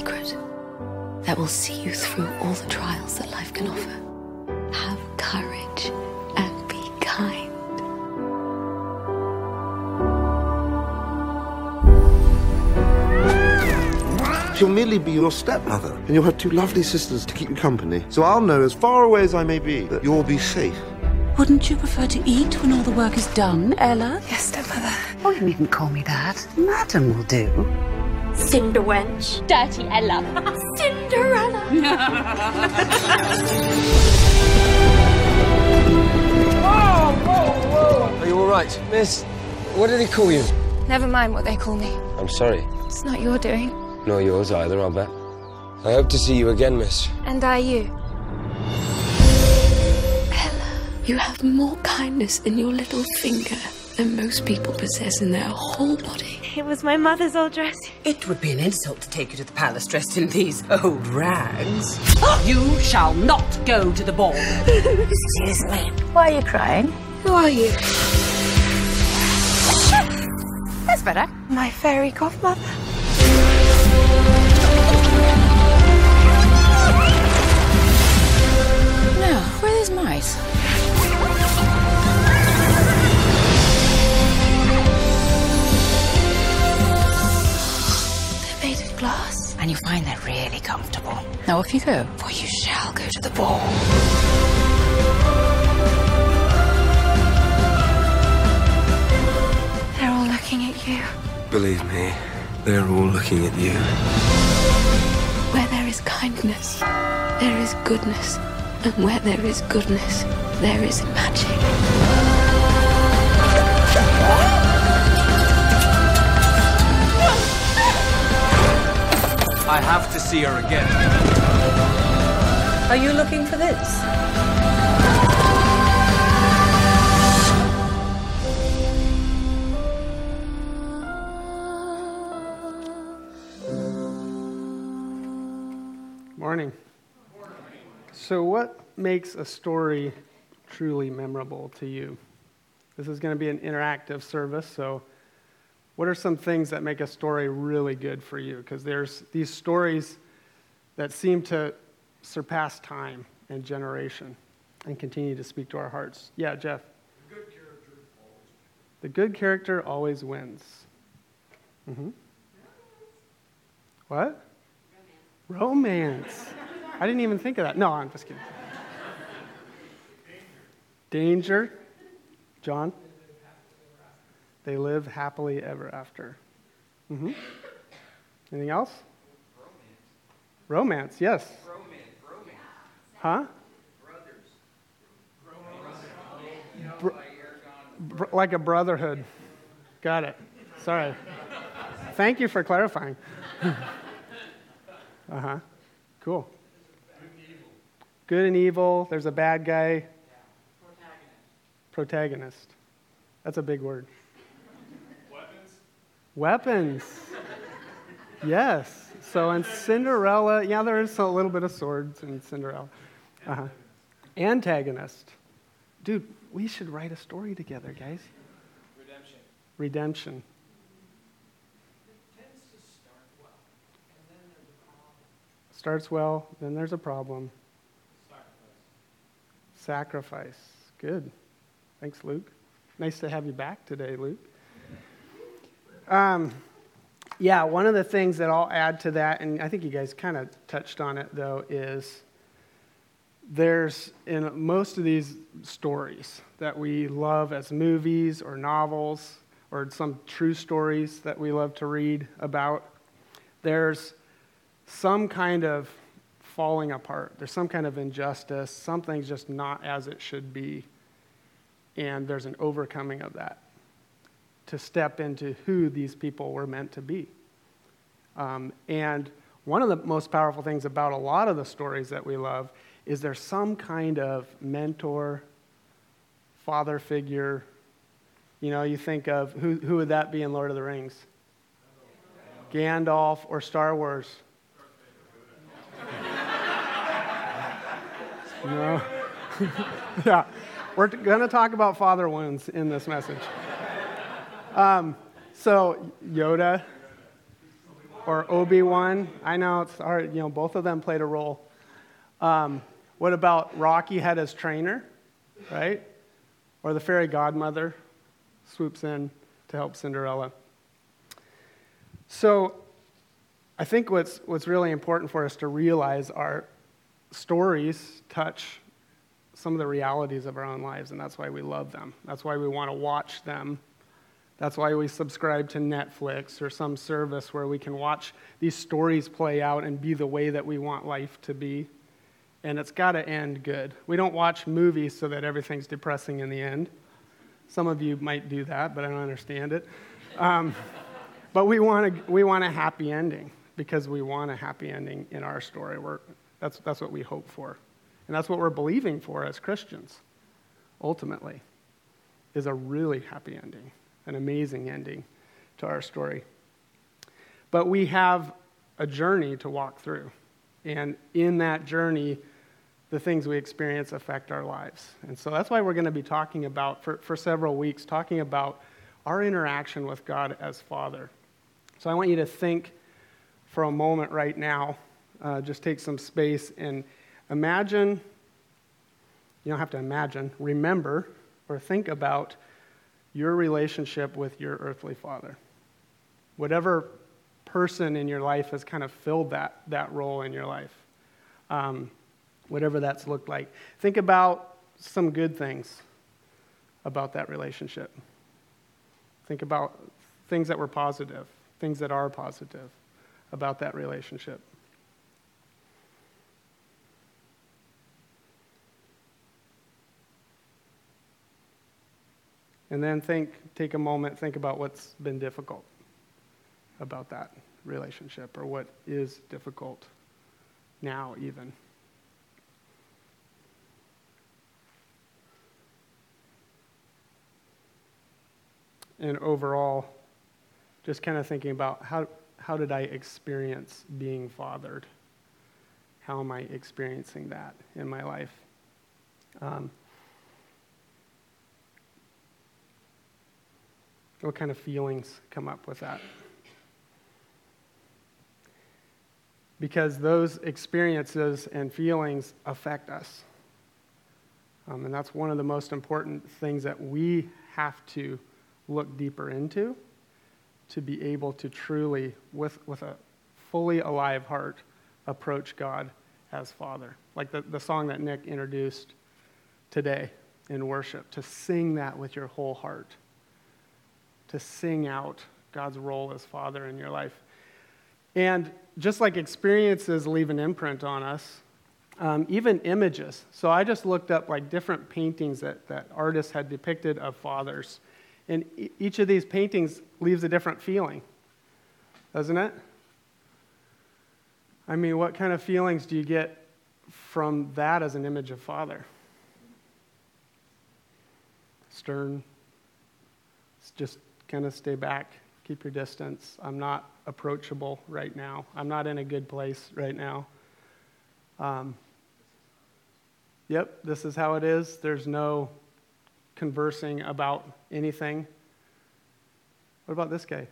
secret that will see you through all the trials that life can offer. Have courage and be kind. She'll merely be your stepmother, and you'll have two lovely sisters to keep you company. So I'll know, as far away as I may be, that you'll be safe. Wouldn't you prefer to eat when all the work is done, Ella? Yes, stepmother. Oh, you needn't call me that. Madam will do. Cinderwench. Dirty Ella. Cinderella. Whoa! Are you all right, miss? What did he call you? Never mind what they call me. I'm sorry. It's not your doing. Nor yours either, I'll bet. I hope to see you again, miss. And I you. Ella, you have more kindness in your little finger than most people possess in their whole body. It was my mother's old dress. It would be an insult to take you to the palace dressed in these old rags. You shall not go to the ball. Excuse me. Why are you crying? Who are you? That's better. My fairy godmother. Now, where are these mice? They're made of glass. And you find they're really comfortable. Now off you go, for you shall go to the ball. They're all looking at you. Believe me, they're all looking at you. Where there is kindness, there is goodness. And where there is goodness, there is magic. I have to see her again. Are you looking for this? Morning. So what makes a story truly memorable to you? This is going to be an interactive service, so what are some things that make a story really good for you? Because there's these stories that seem to surpass time and generation and continue to speak to our hearts. Yeah, Jeff? The good character always wins. Mm-hmm. What? Romance. I didn't even think of that. No, I'm just kidding. Danger. John? They live happily ever after. Mm-hmm. Anything else? Romance, yes. Huh? Like a brotherhood. Got it. Sorry. Thank you for clarifying. Uh-huh. Cool. Good and evil. There's a bad guy. Protagonist. That's a big word. Weapons. Yes. So in Cinderella, yeah, there is a little bit of swords in Cinderella. Uh-huh. Antagonist. Dude, we should write a story together, guys. Redemption. It tends to start well, and then there's a problem. Starts well, then there's a problem. Sacrifice. Good. Thanks, Luke. Nice to have you back today, Luke. Yeah, one of the things that I'll add to that, and I think you guys kind of touched on it, though, is there's, in most of these stories that we love as movies or novels or some true stories that we love to read about, there's some kind of falling apart. There's some kind of injustice. Something's just not as it should be. And there's an overcoming of that to step into who these people were meant to be. And one of the most powerful things about a lot of the stories that we love is there's some kind of mentor, father figure. You know, you think of, who would that be in Lord of the Rings? Gandalf or Star Wars? No. Yeah. We're going to talk about father wounds in this message. So, Yoda. Or Obi-Wan. I know it's hard. Both of them played a role. What about Rocky had his trainer, right? Or the fairy godmother swoops in to help Cinderella. So I think what's really important for us to realize are stories touch some of the realities of our own lives, and that's why we love them. That's why we want to watch them. That's why we subscribe to Netflix or some service where we can watch these stories play out and be the way that we want life to be. And it's got to end good. We don't watch movies so that everything's depressing in the end. Some of you might do that, but I don't understand it. But we want a happy ending because we want a happy ending in our story. That's what we hope for. And that's what we're believing for as Christians, ultimately, is a really happy ending, an amazing ending to our story. But we have a journey to walk through. And in that journey, the things we experience affect our lives. And so that's why we're going to be talking about, for several weeks, talking about our interaction with God as Father. So I want you to think for a moment right now, just take some space and imagine, you don't have to imagine, remember or think about your relationship with your earthly father. Whatever person in your life has kind of filled that role in your life, whatever that's looked like. Think about some good things about that relationship. Think about things that were positive, things that are positive about that relationship. And then take a moment, think about what's been difficult about that relationship, or what is difficult now even. And overall, just kind of thinking about how did I experience being fathered? How am I experiencing that in my life? What kind of feelings come up with that? Because those experiences and feelings affect us. And that's one of the most important things that we have to look deeper into to be able to truly, with a fully alive heart, approach God as Father. Like the song that Nick introduced today in worship, to sing that with your whole heart. To sing out God's role as Father in your life. And just like experiences leave an imprint on us, even images. So I just looked up like different paintings that artists had depicted of fathers. And each of these paintings leaves a different feeling, doesn't it? I mean, what kind of feelings do you get from that as an image of Father? Stern. Just kind of stay back, keep your distance. I'm not approachable right now. I'm not in a good place right now. Yep, this is how it is. There's no conversing about anything. What about this guy?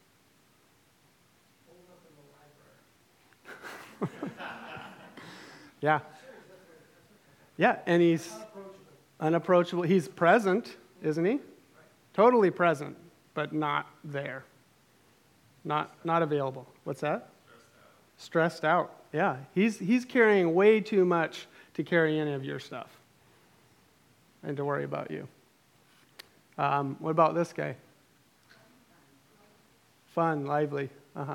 Yeah. Yeah, and he's unapproachable. He's present, isn't he? Totally present, but not there. Not available. What's that? Stressed out. Yeah, he's carrying way too much to carry any of your stuff and to worry about you. What about this guy? Fun, lively.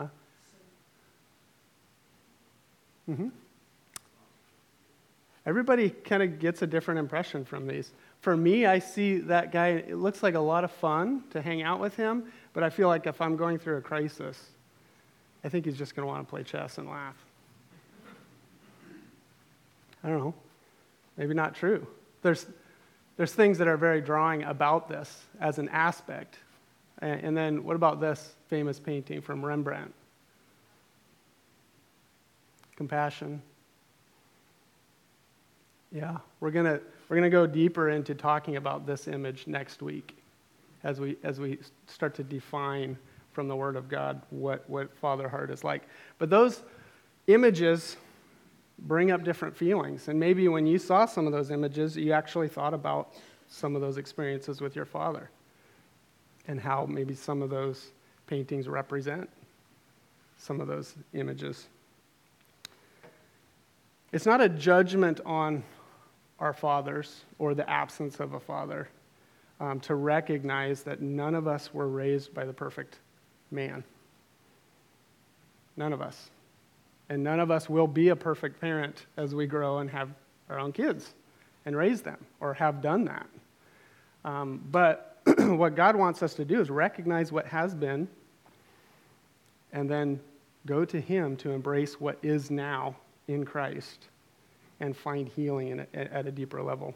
Everybody kind of gets a different impression from these. For me, I see that guy, it looks like a lot of fun to hang out with him, but I feel like if I'm going through a crisis, I think he's just going to want to play chess and laugh. I don't know. Maybe not true. There's things that are very drawing about this as an aspect. And then what about this famous painting from Rembrandt? Compassion. Yeah, we're gonna go deeper into talking about this image next week as we start to define from the Word of God what father heart is like. But those images bring up different feelings. And maybe when you saw some of those images, you actually thought about some of those experiences with your father and how maybe some of those paintings represent some of those images. It's not a judgment on our fathers or the absence of a father to recognize that none of us were raised by the perfect man. None of us. And none of us will be a perfect parent as we grow and have our own kids and raise them or have done that. But what God wants us to do is recognize what has been and then go to Him to embrace what is now in Christ and find healing at a deeper level.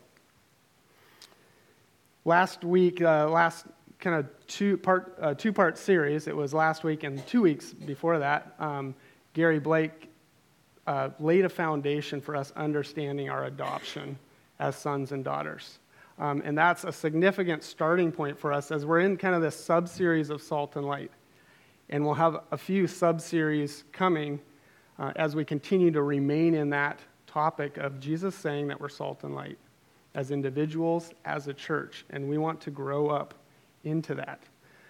Last week, last kind of two-part series, it was last week and 2 weeks before that, Gary Blake laid a foundation for us understanding our adoption as sons and daughters. And that's a significant starting point for us as we're in kind of this sub-series of Salt and Light. And we'll have a few sub-series coming as we continue to remain in that topic of Jesus saying that we're salt and light as individuals, as a church. And we want to grow up into that.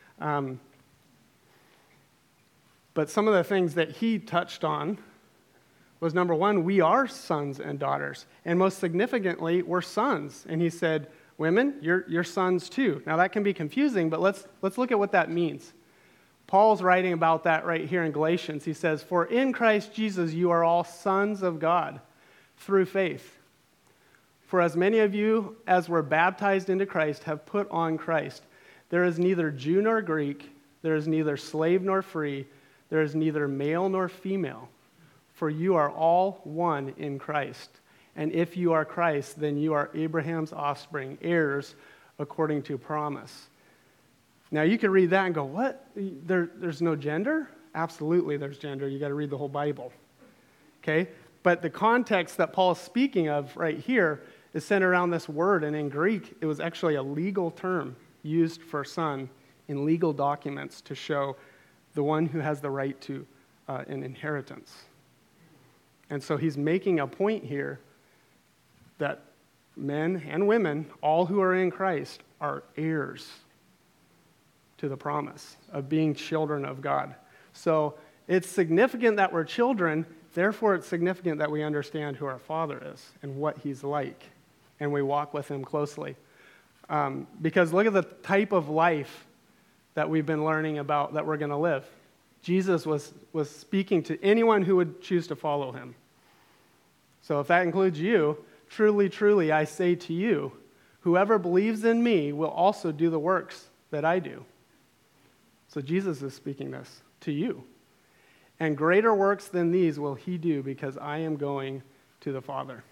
But some of the things that he touched on was, number one, we are sons and daughters. And most significantly, we're sons. And he said, women, you're sons too. Now that can be confusing, but let's look at what that means. Paul's writing about that right here in Galatians. He says, for in Christ Jesus you are all sons of God through faith. For as many of you as were baptized into Christ have put on Christ. There is neither Jew nor Greek, there is neither slave nor free, there is neither male nor female, for you are all one in Christ. And if you are Christ, then you are Abraham's offspring, heirs according to promise. Now you can read that and go, what? There's no gender? Absolutely there's gender. You got to read the whole Bible. Okay? But the context that Paul is speaking of right here is centered around this word, and in Greek it was actually a legal term used for son in legal documents to show the one who has the right to an inheritance. And so he's making a point here that men and women, all who are in Christ, are heirs to the promise of being children of God. So it's significant that we're children, therefore it's significant that we understand who our Father is and what He's like, and we walk with Him closely. Because look at the type of life that we've been learning about that we're going to live. Jesus was speaking to anyone who would choose to follow Him. So if that includes you, truly, truly, I say to you, whoever believes in me will also do the works that I do. So Jesus is speaking this to you. And greater works than these will he do because I am going to the Father.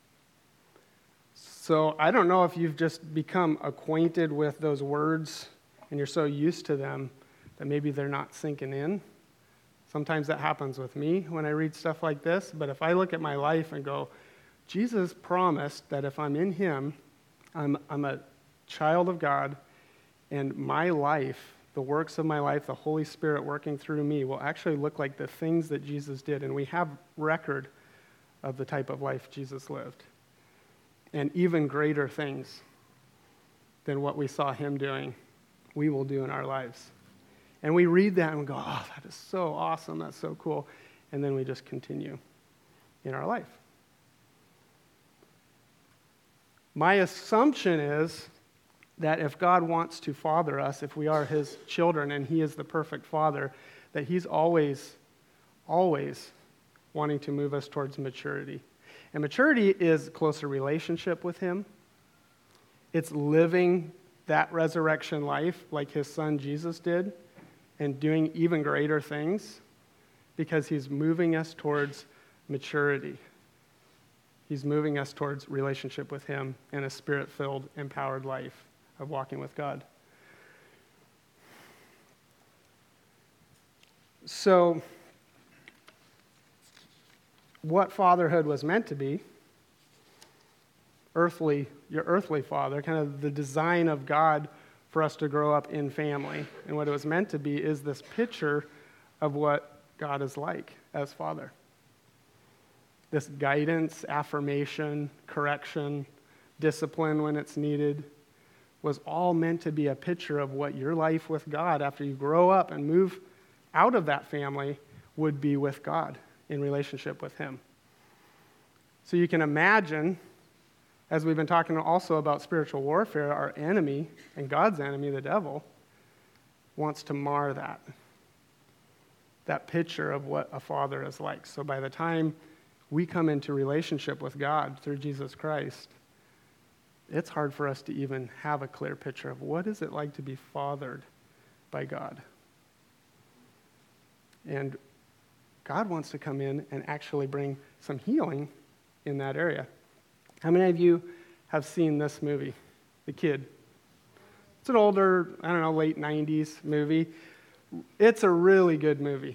So I don't know if you've just become acquainted with those words and you're so used to them that maybe they're not sinking in. Sometimes that happens with me when I read stuff like this. But if I look at my life and go, Jesus promised that if I'm in Him, I'm a child of God, and my life, the works of my life, the Holy Spirit working through me will actually look like the things that Jesus did. And we have record of the type of life Jesus lived. And even greater things than what we saw Him doing, we will do in our lives. And we read that and we go, oh, that is so awesome, that's so cool. And then we just continue in our life. My assumption is that if God wants to father us, if we are His children and He is the perfect Father, that He's always, always wanting to move us towards maturity. And maturity is closer relationship with Him. It's living that resurrection life like His Son Jesus did and doing even greater things because He's moving us towards maturity. He's moving us towards relationship with Him and a Spirit-filled, empowered life of walking with God. So, what fatherhood was meant to be, your earthly father, kind of the design of God for us to grow up in family. And what it was meant to be is this picture of what God is like as Father. This guidance, affirmation, correction, discipline when it's needed was all meant to be a picture of what your life with God after you grow up and move out of that family would be with God in relationship with Him. So you can imagine, as we've been talking also about spiritual warfare, our enemy and God's enemy, the devil, wants to mar that picture of what a father is like. So by the time we come into relationship with God through Jesus Christ, it's hard for us to even have a clear picture of what is it like to be fathered by God. And God wants to come in and actually bring some healing in that area. How many of you have seen this movie, The Kid? It's an older, late 90s movie. It's a really good movie.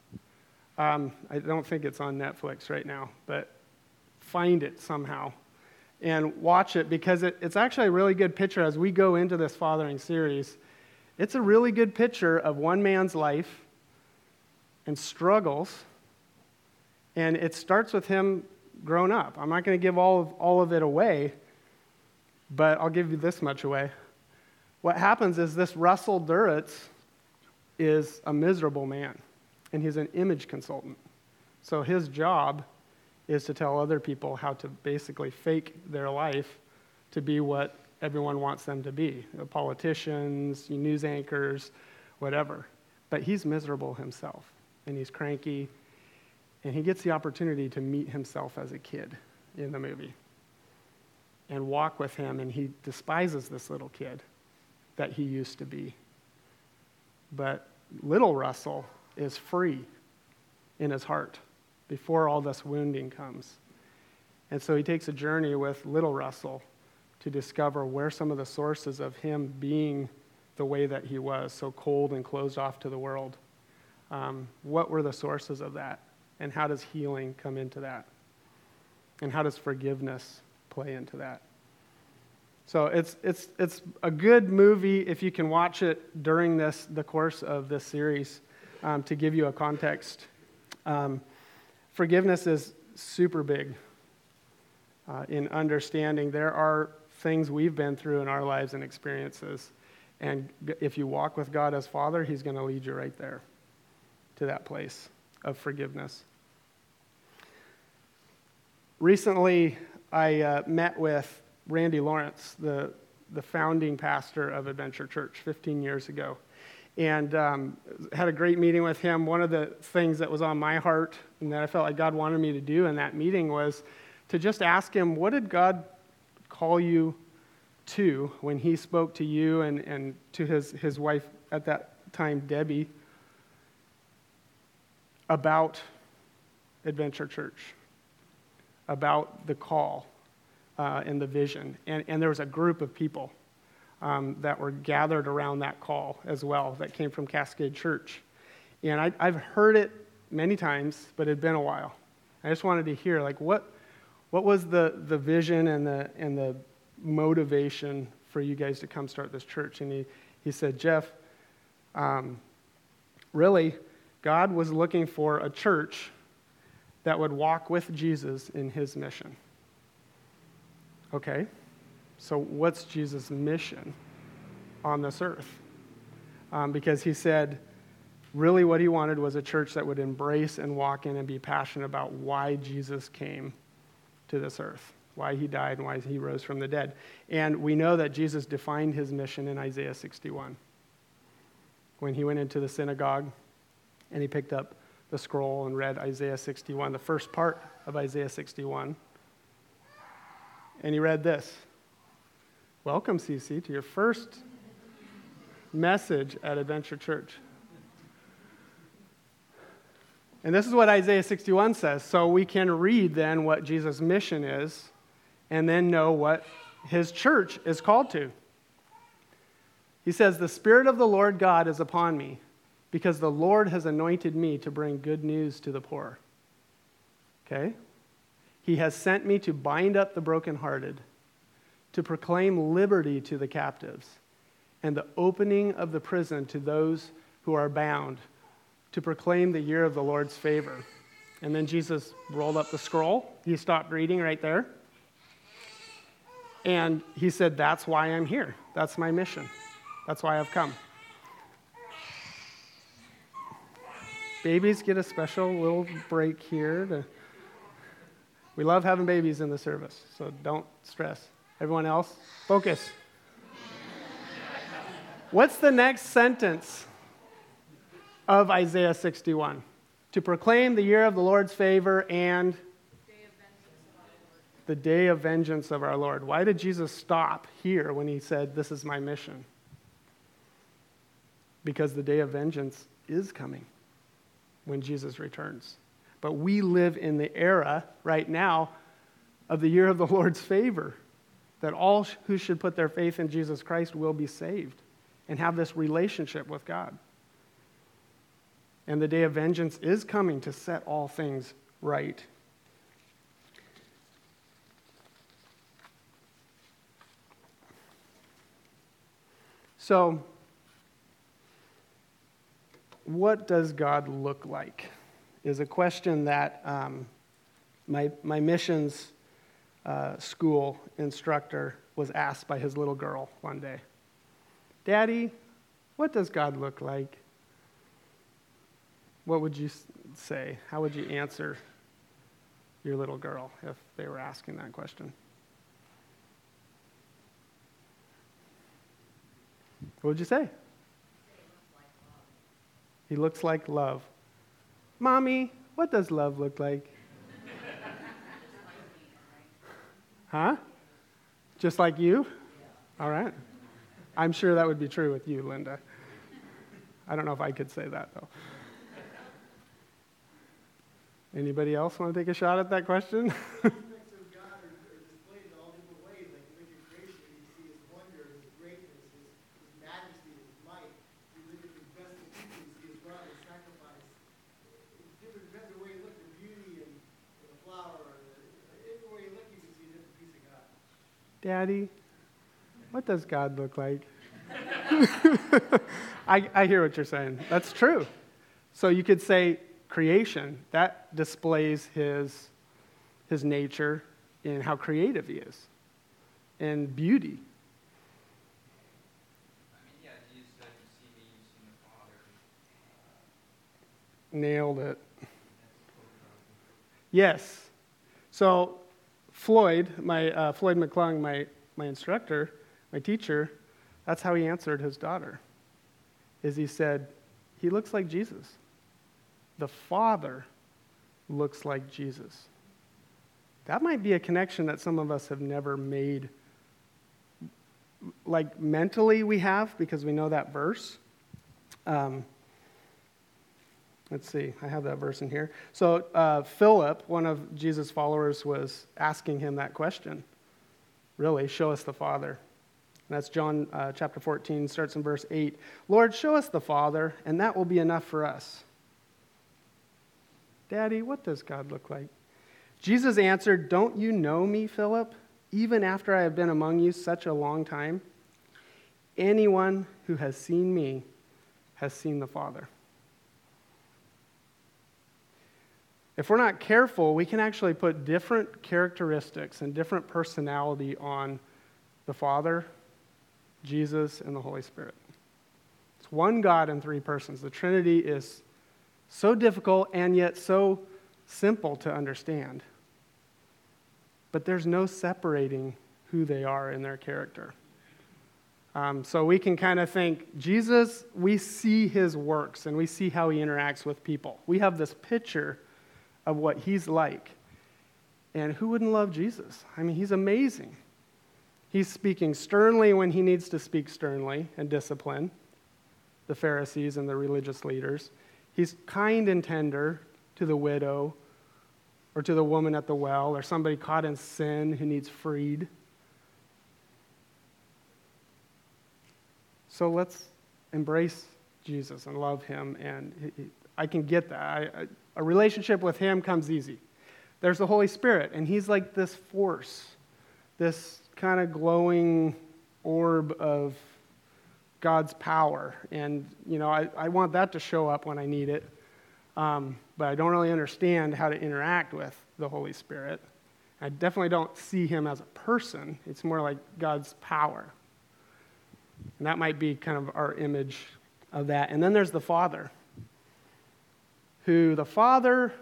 I don't think it's on Netflix right now, but find it somehow and watch it, because it's actually a really good picture as we go into this fathering series. It's a really good picture of one man's life and struggles, and it starts with him grown up. I'm not going to give all of it away, but I'll give you this much away. What happens is this Russell Duritz is a miserable man, and he's an image consultant. So his job is to tell other people how to basically fake their life to be what everyone wants them to be. Politicians, news anchors, whatever. But he's miserable himself, and he's cranky, and he gets the opportunity to meet himself as a kid in the movie and walk with him, and he despises this little kid that he used to be. But little Russell is free in his heart before all this wounding comes. And so he takes a journey with little Russell to discover where some of the sources of him being the way that he was, so cold and closed off to the world. What were the sources of that? And how does healing come into that? And how does forgiveness play into that? So it's a good movie if you can watch it during the course of this series, to give you a context. Forgiveness is super big in understanding there are things we've been through in our lives and experiences. And if you walk with God as Father, He's going to lead you right there to that place of forgiveness. Recently, I met with Randy Lawrence, the founding pastor of Adventure Church 15 years ago, and had a great meeting with him. One of the things that was on my heart and that I felt like God wanted me to do in that meeting was to just ask him, what did God call you to when He spoke to you and to his wife at that time, Debbie, about Adventure Church, about the call and the vision. And there was a group of people that were gathered around that call as well that came from Cascade Church. And I've heard it many times, but it had been a while. I just wanted to hear, what was the vision and the motivation for you guys to come start this church? And he said, Jeff, really, God was looking for a church that would walk with Jesus in His mission. Okay, so what's Jesus' mission on this earth? Because he said, really what he wanted was a church that would embrace and walk in and be passionate about why Jesus came to this earth, why He died and why He rose from the dead. And we know that Jesus defined His mission in Isaiah 61. When He went into the synagogue and He picked up the scroll and read Isaiah 61, the first part of Isaiah 61. And He read this: welcome, CC, to your first message at Adventure Church. And this is what Isaiah 61 says. So we can read then what Jesus' mission is and then know what His church is called to. He says, the Spirit of the Lord God is upon me, because the Lord has anointed me to bring good news to the poor. Okay? He has sent me to bind up the brokenhearted, to proclaim liberty to the captives, and the opening of the prison to those who are bound, to proclaim the year of the Lord's favor. And then Jesus rolled up the scroll. He stopped reading right there. And he said, that's why I'm here. That's my mission. That's why I've come. Babies get a special little break here. We love having babies in the service, so don't stress. Everyone else, focus. What's the next sentence of Isaiah 61? To proclaim the year of the Lord's favor and the day of vengeance of our Lord. Why did Jesus stop here when he said, this is my mission? Because the day of vengeance is coming when Jesus returns. But we live in the era right now of the year of the Lord's favor, that all who should put their faith in Jesus Christ will be saved and have this relationship with God. And the day of vengeance is coming to set all things right. So, what does God look like? Is a question that my missions school instructor was asked by his little girl one day. Daddy, what does God look like? What would you say? How would you answer your little girl if they were asking that question? What would you say? He looks like love. Mommy, what does love look like? Huh? Just like you? All right. I'm sure that would be true with you, Linda. I don't know if I could say that, though. Anybody else want to take a shot at that question? Daddy, what does God look like? I hear what you're saying. That's true. So you could say creation, that displays his nature in how creative he is, and beauty. Jesus said, you see me, you've seen the Father. Nailed it. Yes. So Floyd McClung, my instructor, my teacher, that's how he answered his daughter, is he said, he looks like Jesus. The Father looks like Jesus. That might be a connection that some of us have never made. Like mentally we have, because we know that verse. Let's see, I have that verse in here. So Philip, one of Jesus' followers, was asking him that question. Really, show us the Father. And that's John chapter 14, starts in verse 8. Lord, show us the Father, and that will be enough for us. Daddy, what does God look like? Jesus answered, don't you know me, Philip, even after I have been among you such a long time? Anyone who has seen me has seen the Father. If we're not careful, we can actually put different characteristics and different personality on the Father, Jesus, and the Holy Spirit. It's one God in three persons. The Trinity is so difficult and yet so simple to understand. But there's no separating who they are in their character. So we can kind of think, Jesus, we see his works and we see how he interacts with people. We have this picture of what he's like. And who wouldn't love Jesus? I mean, he's amazing. He's speaking sternly when he needs to speak sternly and discipline the Pharisees and the religious leaders. He's kind and tender to the widow or to the woman at the well or somebody caught in sin who needs freed. So let's embrace Jesus and love him, and I can get that. A relationship with him comes easy. There's the Holy Spirit, and he's like this force, this kind of glowing orb of God's power. And, I want that to show up when I need it. But I don't really understand how to interact with the Holy Spirit. I definitely don't see him as a person. It's more like God's power. And that might be kind of our image of that. And then there's the Father. I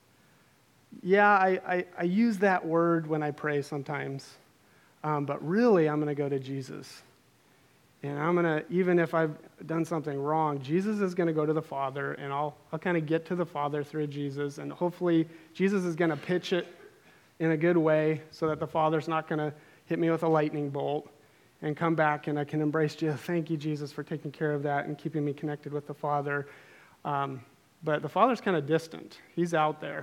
use that word when I pray sometimes. But really, I'm going to go to Jesus. And I'm going to, even if I've done something wrong, Jesus is going to go to the Father, and I'll kind of get to the Father through Jesus. And hopefully, Jesus is going to pitch it in a good way so that the Father's not going to hit me with a lightning bolt and come back and I can embrace Jesus. Thank you, Jesus, for taking care of that and keeping me connected with the Father. But the Father's kind of distant. He's out there.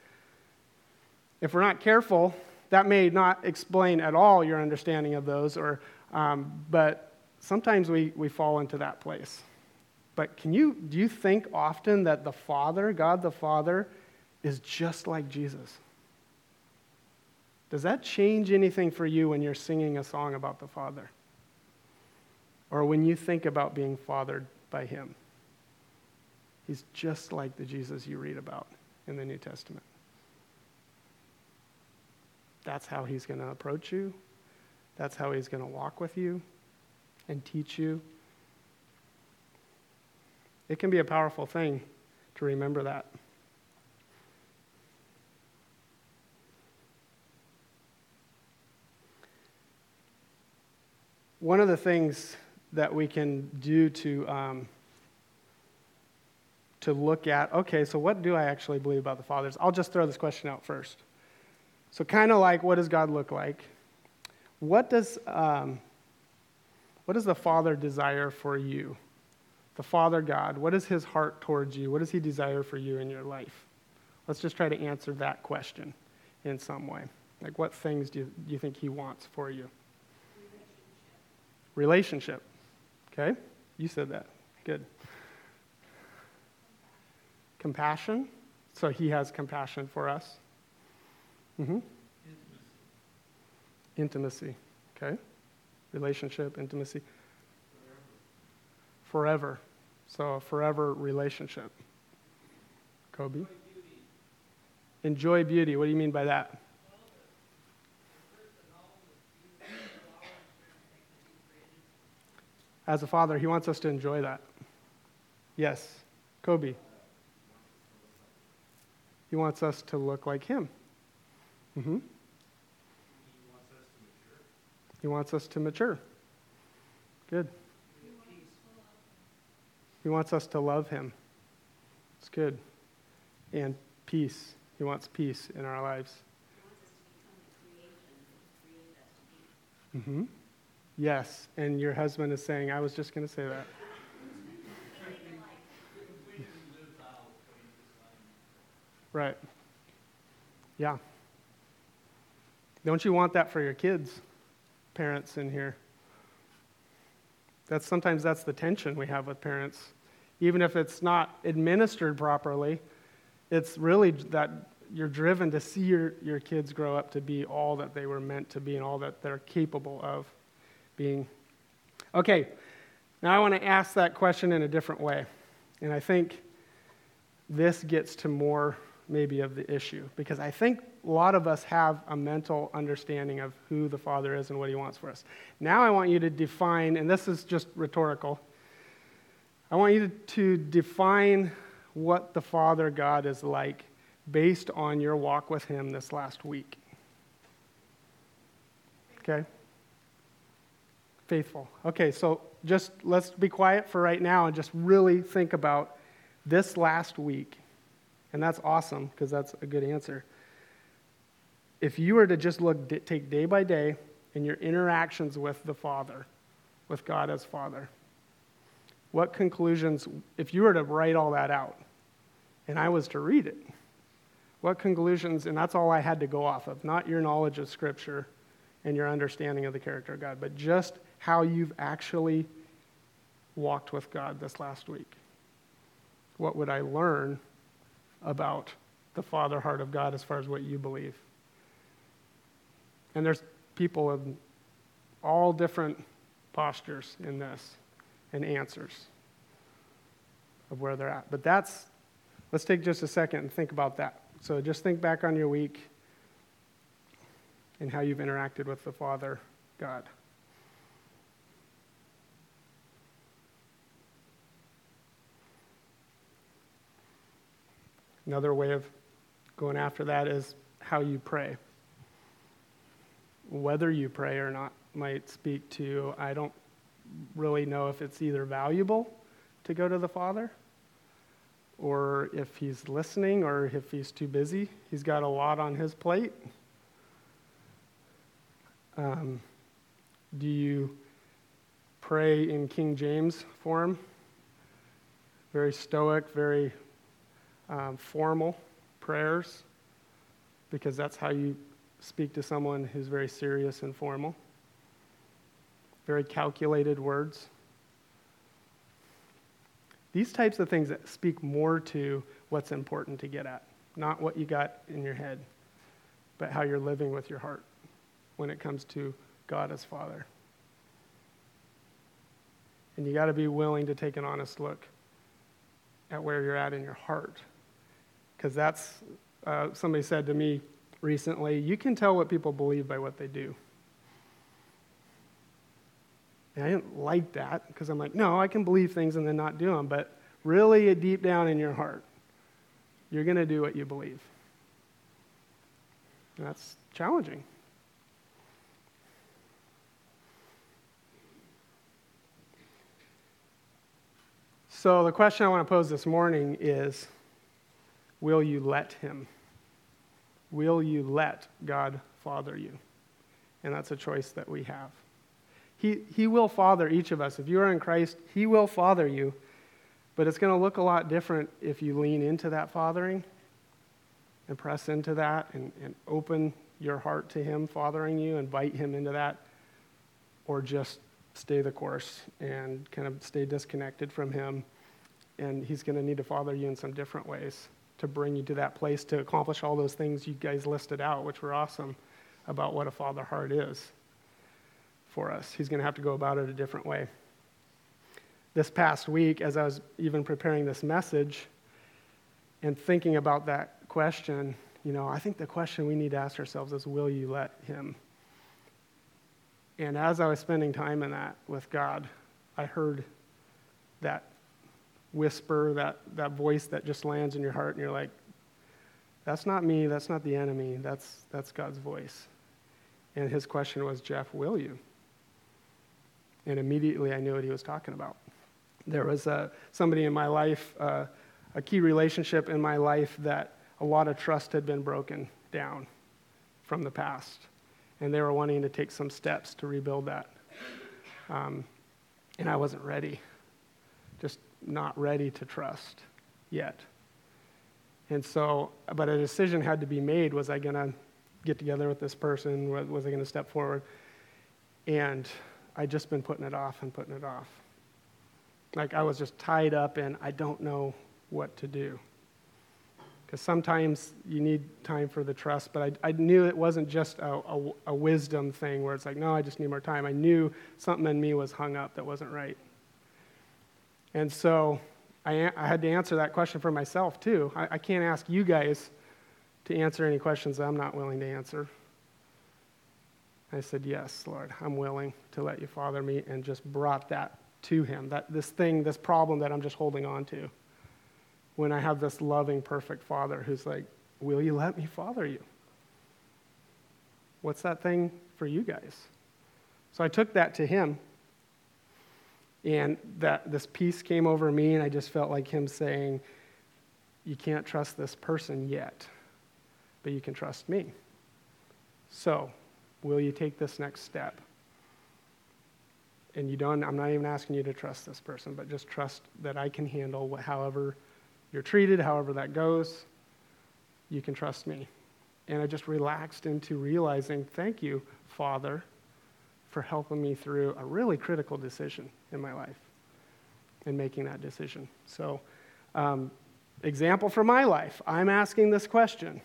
If we're not careful, that may not explain at all your understanding of those, but sometimes we fall into that place. But do you think often that the Father, God the Father, is just like Jesus? Does that change anything for you when you're singing a song about the Father? Or when you think about being fathered by him? He's just like the Jesus you read about in the New Testament. That's how he's going to approach you. That's how he's going to walk with you and teach you. It can be a powerful thing to remember that. One of the things that we can do to look at, okay, so what do I actually believe about the Father? I'll just throw this question out first. So kind of like, what does God look like? What does the Father desire for you? The Father God, what is his heart towards you? What does he desire for you in your life? Let's just try to answer that question in some way. Like, what things do you think he wants for you? Relationship. Okay? You said that. Good. Compassion. So he has compassion for us. Mm-hmm. Intimacy. Okay? Relationship, intimacy. Forever. So a forever relationship. Kobe? Enjoy beauty. What do you mean by that? As a father, he wants us to enjoy that. Yes. Kobe. He wants us to look like him. Mm-hmm. He wants us to mature. Good. He wants us to love him. It's good. And peace. He wants peace in our lives. Mm-hmm. Yes, and your husband is saying, I was just going to say that. Right. Yeah. Don't you want that for your kids, parents in here? Sometimes that's the tension we have with parents. Even if it's not administered properly, it's really that you're driven to see your kids grow up to be all that they were meant to be and all that they're capable of being. Okay, now I want to ask that question in a different way. And I think this gets to more maybe of the issue, because I think a lot of us have a mental understanding of who the Father is and what he wants for us. Now I want you to define, and this is just rhetorical, I want you to define what the Father God is like based on your walk with him this last week. Okay? Faithful. Okay, so just let's be quiet for right now and just really think about this last week. And that's awesome, because that's a good answer. If you were to just take day by day in your interactions with the Father, with God as Father, what conclusions, if you were to write all that out, and I was to read it, what conclusions, and that's all I had to go off of, not your knowledge of Scripture and your understanding of the character of God, but just how you've actually walked with God this last week. What would I learn about the Father heart of God as far as what you believe? And there's people of all different postures in this. and answers of where they're at. But let's take just a second and think about that. So just think back on your week and how you've interacted with the Father, God. Another way of going after that is how you pray. Whether you pray or not might speak to, I don't really know if it's either valuable to go to the Father, or if he's listening, or if he's too busy. He's got a lot on his plate. Do you pray in King James form? Very stoic, very formal prayers, because that's how you speak to someone who's very serious and formal. Very calculated words. These types of things that speak more to what's important to get at, not what you got in your head, but how you're living with your heart when it comes to God as Father. And you got to be willing to take an honest look at where you're at in your heart. Because that's, somebody said to me recently, you can tell what people believe by what they do. And I didn't like that, because I'm like, no, I can believe things and then not do them. But really, deep down in your heart, you're going to do what you believe. And that's challenging. So the question I want to pose this morning is, will you let him? Will you let God father you? And that's a choice that we have. He will father each of us. If you are in Christ, he will father you. But it's going to look a lot different if you lean into that fathering and press into that and open your heart to him fathering you, invite him into that, or just stay the course and kind of stay disconnected from him. And he's going to need to father you in some different ways to bring you to that place to accomplish all those things you guys listed out, which were awesome, about what a father heart is for us. He's going to have to go about it a different way. This past week, as I was even preparing this message and thinking about that question, I think the question we need to ask ourselves is, will you let him? And as I was spending time in that with God, I heard that whisper, that voice that just lands in your heart, and you're like, that's not me, that's not the enemy, that's God's voice. And his question was, Jeff, will you? And immediately I knew what he was talking about. There was somebody in my life, a key relationship in my life, that a lot of trust had been broken down from the past. And they were wanting to take some steps to rebuild that. And I wasn't ready. Just not ready to trust yet. And so, but a decision had to be made. Was I going to get together with this person? Was I going to step forward? And I'd just been putting it off and putting it off. Like I was just tied up in, I don't know what to do. Because sometimes you need time for the trust, but I knew it wasn't just a wisdom thing where it's like, no, I just need more time. I knew something in me was hung up that wasn't right. And so I had to answer that question for myself too. I can't ask you guys to answer any questions that I'm not willing to answer. I said, yes, Lord, I'm willing to let you father me, and just brought that to him, this problem that I'm just holding on to. When I have this loving, perfect Father who's like, will you let me father you? What's that thing for you guys? So I took that to him, and this peace came over me, and I just felt like him saying, you can't trust this person yet, but you can trust me. So, will you take this next step? And I'm not even asking you to trust this person, but just trust that I can handle however you're treated, however that goes. You can trust me. And I just relaxed into realizing, thank you, Father, for helping me through a really critical decision in my life and making that decision. So, example from my life, I'm asking this question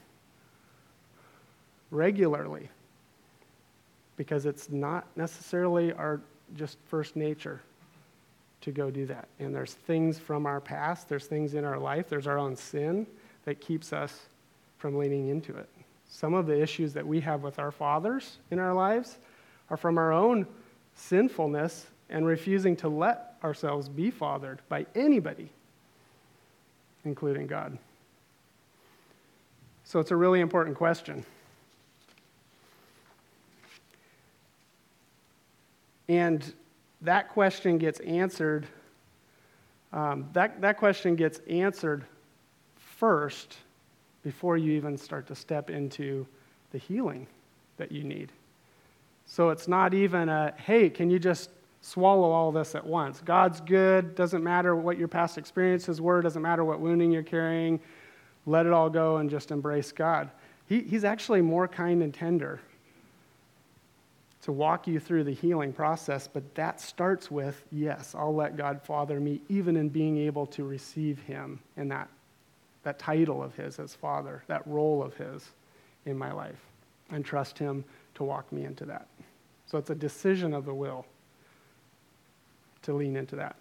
regularly because it's not necessarily our just first nature to go do that. And there's things from our past, there's things in our life, there's our own sin that keeps us from leaning into it. Some of the issues that we have with our fathers in our lives are from our own sinfulness and refusing to let ourselves be fathered by anybody, including God. So it's a really important question. And that question gets answered. That question gets answered first before you even start to step into the healing that you need. So it's not even a, hey, can you just swallow all this at once? God's good. Doesn't matter what your past experiences were. Doesn't matter what wounding you're carrying. Let it all go and just embrace God. He's actually more kind and tender to walk you through the healing process, but that starts with, yes, I'll let God father me, even in being able to receive him in that title of his as father, that role of his in my life, and trust him to walk me into that. So it's a decision of the will to lean into that.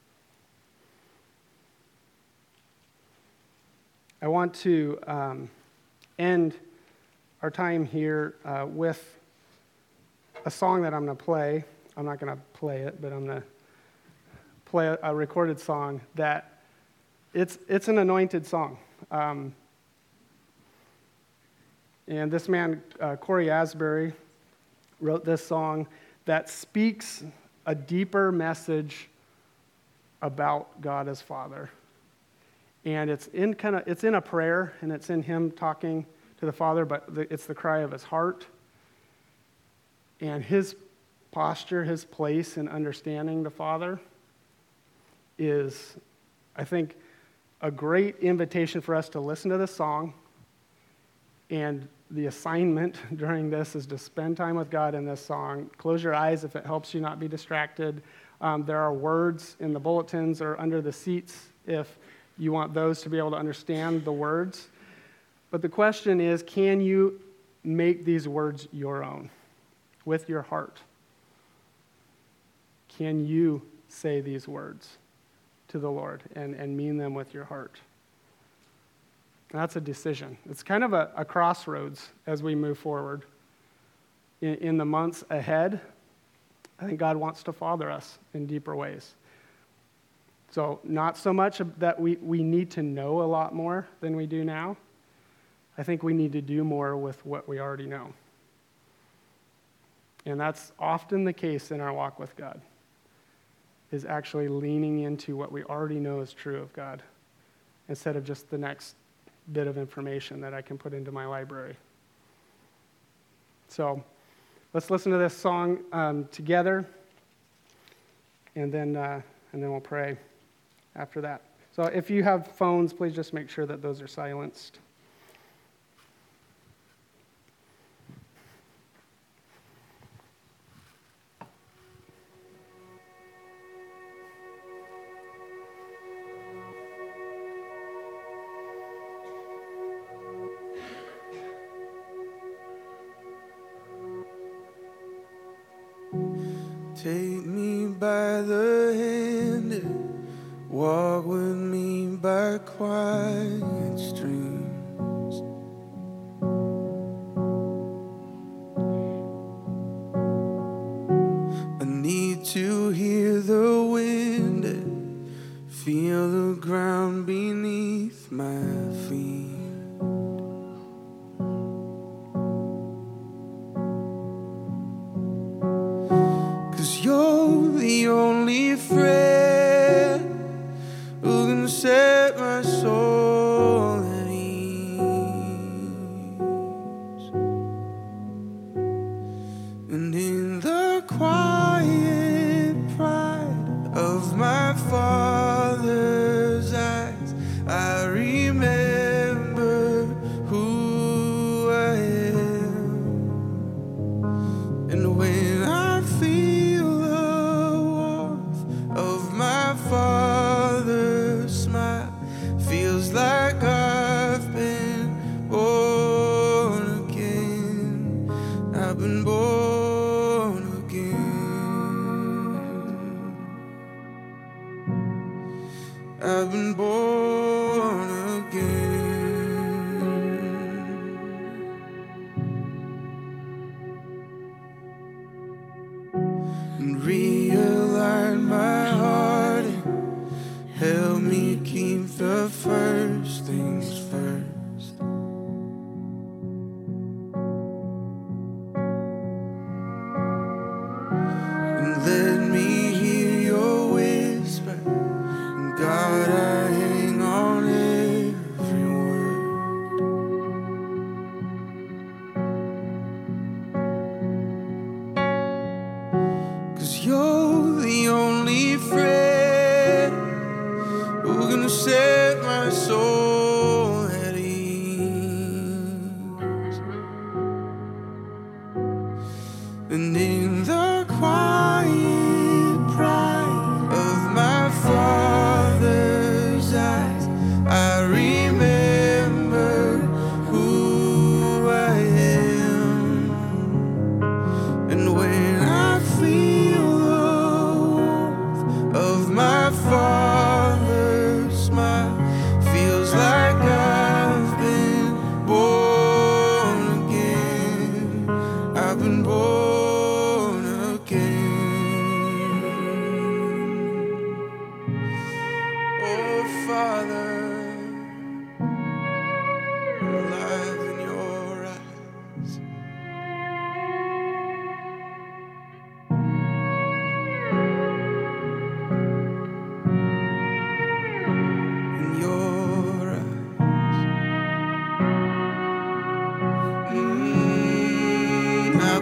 I want to end our time here with a song that I'm going to play. I'm not going to play it, but I'm going to play a recorded song that it's an anointed song. And this man, Corey Asbury, wrote this song that speaks a deeper message about God as Father. And it's in a prayer, and it's in him talking to the Father, but it's the cry of his heart. And his posture, his place in understanding the Father is, I think, a great invitation for us to listen to this song. And the assignment during this is to spend time with God in this song. Close your eyes if it helps you not be distracted. There are words in the bulletins or under the seats if you want those to be able to understand the words. But the question is, can you make these words your own with your heart? Can you say these words to the Lord and mean them with your heart? And that's a decision. It's kind of a crossroads as we move forward. In the months ahead, I think God wants to father us in deeper ways. So not so much that we need to know a lot more than we do now. I think we need to do more with what we already know. And that's often the case in our walk with God, is actually leaning into what we already know is true of God instead of just the next bit of information that I can put into my library. So let's listen to this song together, and then we'll pray after that. So if you have phones, please just make sure that those are silenced. Take me by the hand and walk with me by quiet streams. I need to hear the wind and feel the ground beneath my feet. You're the only friend who can set my soul at ease.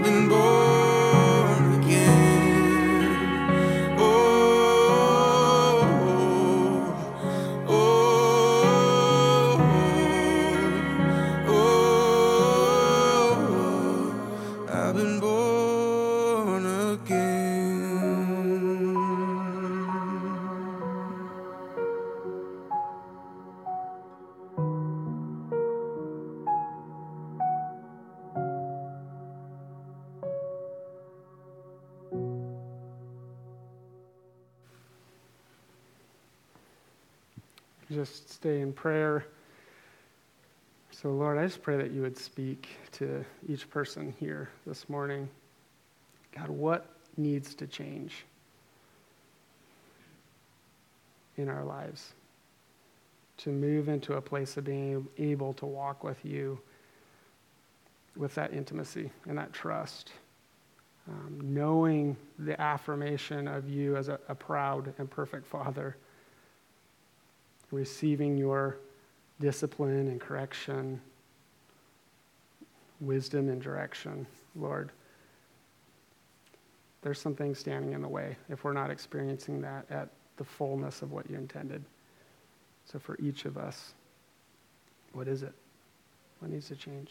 been born again. Oh, oh, oh, I've been born again. Just stay in prayer. So, Lord, I just pray that you would speak to each person here this morning. God, what needs to change in our lives to move into a place of being able to walk with you with that intimacy and that trust, knowing the affirmation of you as a proud and perfect Father, receiving your discipline and correction, wisdom and direction, Lord. There's some things standing in the way if we're not experiencing that at the fullness of what you intended. So for each of us, what is it? What needs to change?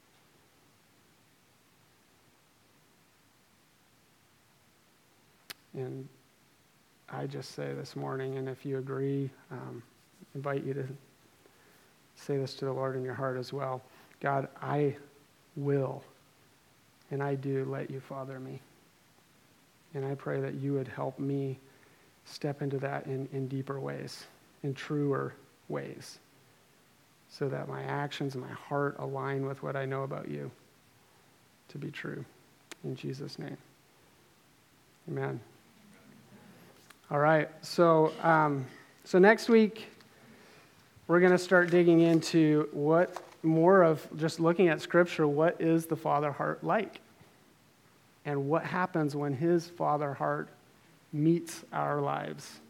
And I just say this morning, and if you agree, invite you to say this to the Lord in your heart as well. God, I will, and I do let you father me. And I pray that you would help me step into that in deeper ways, in truer ways, so that my actions and my heart align with what I know about you to be true. In Jesus' name, amen. All right, so next week, we're going to start digging into what more of just looking at Scripture, what is the Father heart like? And what happens when his Father heart meets our lives?